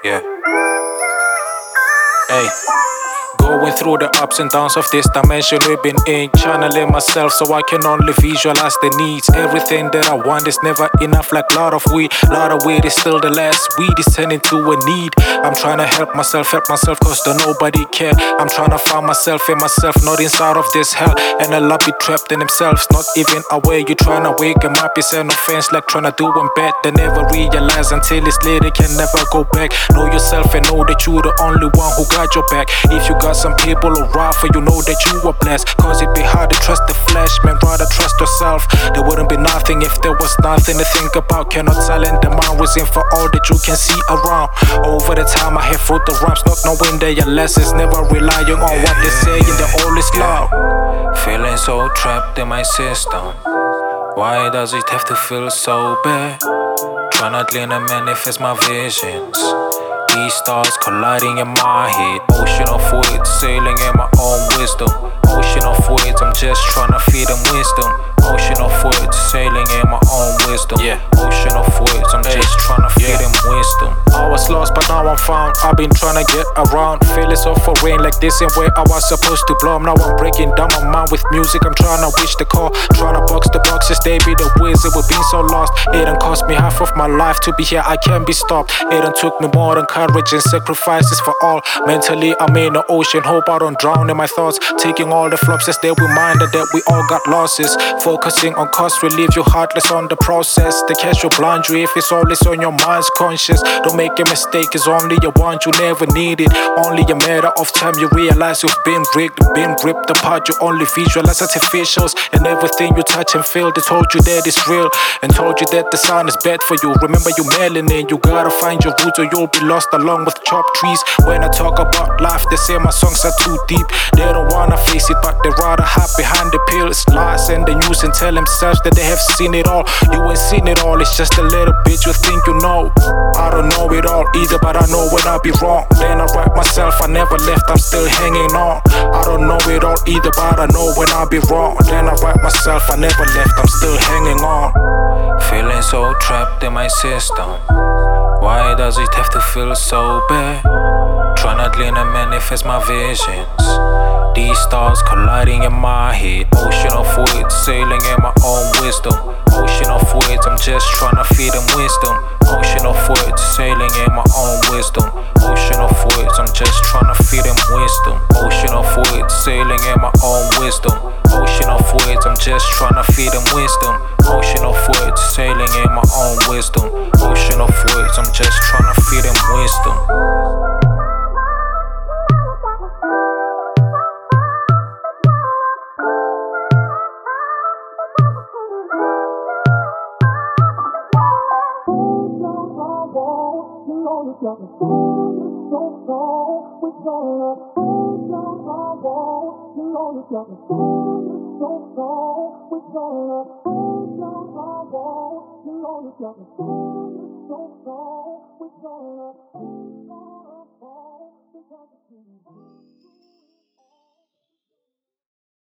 Yeah. Hey. Going through the ups and downs of this dimension we've been in. Channeling myself so I can only visualize the needs. Everything that I want is never enough, like lot of weed. Lot of weed is still the last weed is turning to a need. I'm trying to help myself cause don't nobody care. I'm trying to find myself in myself, not inside of this hell. And a lot be trapped in themselves, not even aware. You trying to wake them up, it's an offense, like trying to do them bad. They never realize until it's late, they can never go back. Know yourself and know that you the only one who got your back. If you got some people around for you, know that you were blessed. Cause it'd be hard to trust the flesh, man, rather trust yourself. There wouldn't be nothing if there was nothing to think about. Cannot silent the mind, was in for all that you can see around. Over the time I have fought the rhymes, not knowing their lessons, never relying on what they say in the all is loud. Feeling so trapped in my system. Why does it have to feel so bad? Tryna clean and manifest my visions. These stars colliding in my head. Ocean of words, sailing in my own wisdom. Ocean of words, I'm just tryna feed them wisdom. Ocean of words, sailing in my own wisdom. Ocean of words, I'm just tryna feed them wisdom. I was lost but now I'm found. I've been tryna get around. Feeling so foreign, like this ain't where I was supposed to blow. Now I'm breaking down my mind with music. I'm tryna wish the call, tryna box the boxes. They be the wizard with being so lost. It done cost me half of my life to be here, I can't be stopped. It done took me more than courage and sacrifices for all. Mentally I'm in the ocean, hope I don't drown in my thoughts. Taking all the flops as they reminder that we all got losses. Focusing on cost relief, you heartless on the process. The cash will blind you if it's always on your mind's conscious. Don't make a mistake, it's only a want, you never need it. Only a matter of time you realize you've been rigged, been ripped apart. You only visualize artificials, and everything you touch and feel, they told you that it's real, and told you that the sun is bad for you. Remember you melanin, you gotta find your roots or you'll be lost along with chopped trees. When I talk about life, they say my songs are too deep. They don't wanna face it, but they rather hide behind the pills, lies and the news, and tell themselves that they have seen it all. You ain't seen it all, it's just a little bit you think you know. I don't know it all either, but I know when I be wrong. Then I write myself, I never left, I'm still hanging on. I don't know it all either, but I know when I be wrong. Then I write myself, I never left, I'm still hanging on. Feeling so trapped in my system. Why does it have to feel so bad? Tryna clean and manifest my visions. These stars colliding in my head. Ocean of words, sailing in my own wisdom. Ocean of words, I'm just tryna feed them wisdom. Ocean of words, sailing in my own wisdom. Ocean of words, I'm just tryna feed them wisdom. Ocean of words, sailing in my own wisdom. Ocean of words, I'm just tryna feed them wisdom. Ocean of words, sailing in my own wisdom. Ocean of words, I'm just tryna feed them wisdom. We